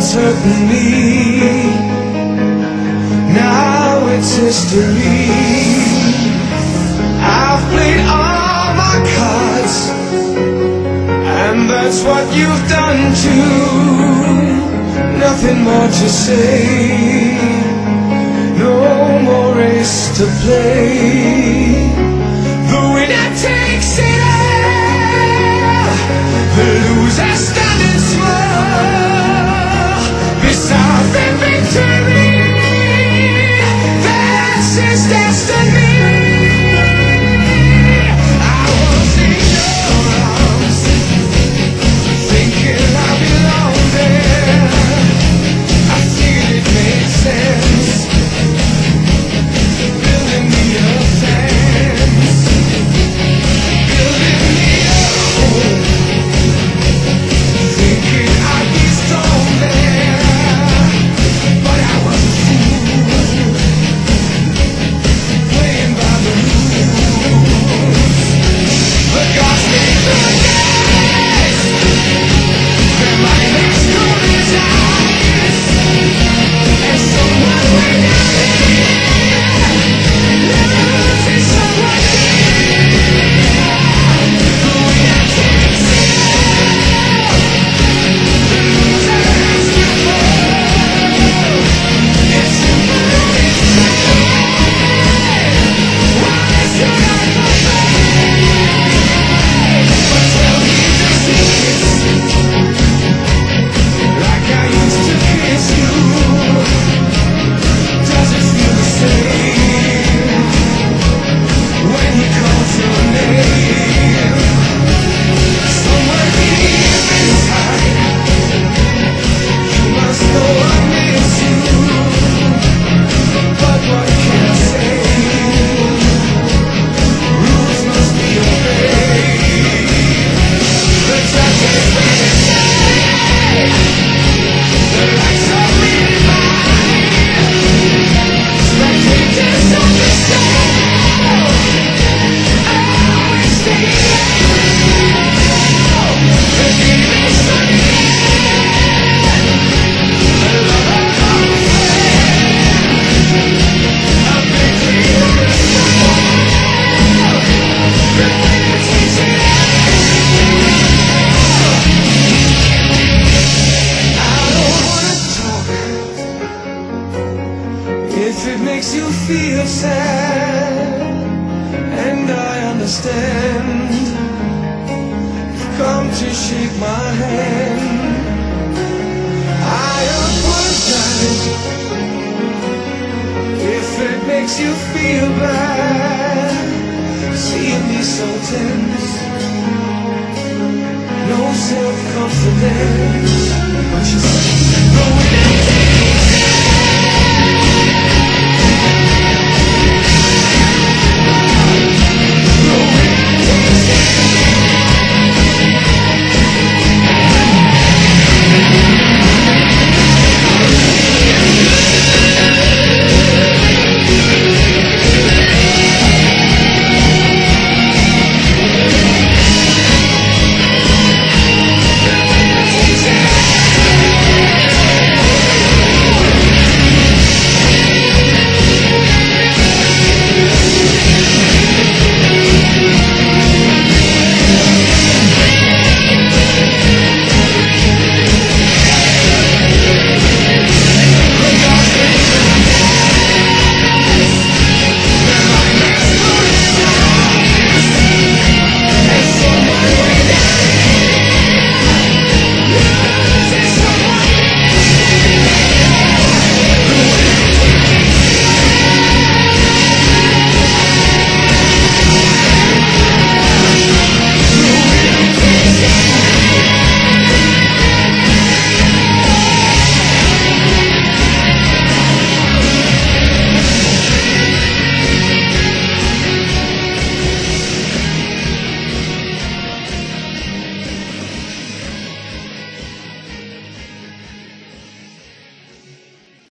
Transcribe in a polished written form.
once hurting me, now it's history. I've played all my cards, and that's what you've done too. Nothing more to say, no more race to play. The winner takes it all, the loser standing small beside the victory. That's his destiny. I was in your arms, thinking I belong there. I feel it makes sense, building me a fence, building me a home, thinking I'd be strong there. But I was a fool, playing by the rules. But God made the days, when my next goal is eyes, and someone way down here, losing someone dear. The winner takes it all, the loser has to fall. It's simple, it's plain. Why should I complain? But tell me, does it kiss like I used to kiss you? Does it feel the same when he calls your name? Somewhere deep inside, you must know I miss you. But what can I say? Rules must be obeyed. The judges will decide. The lights are really mine. Spectators on the stage, always stay low. The game is unending. A lover comes a victory on the field. The winner takes it all. I don't wanna talk if it makes you feel sad, and I understand. You've come to shake my hand. I apologize if it makes you feel bad, seeing me so tense, no self-confidence. But you see, the winner takes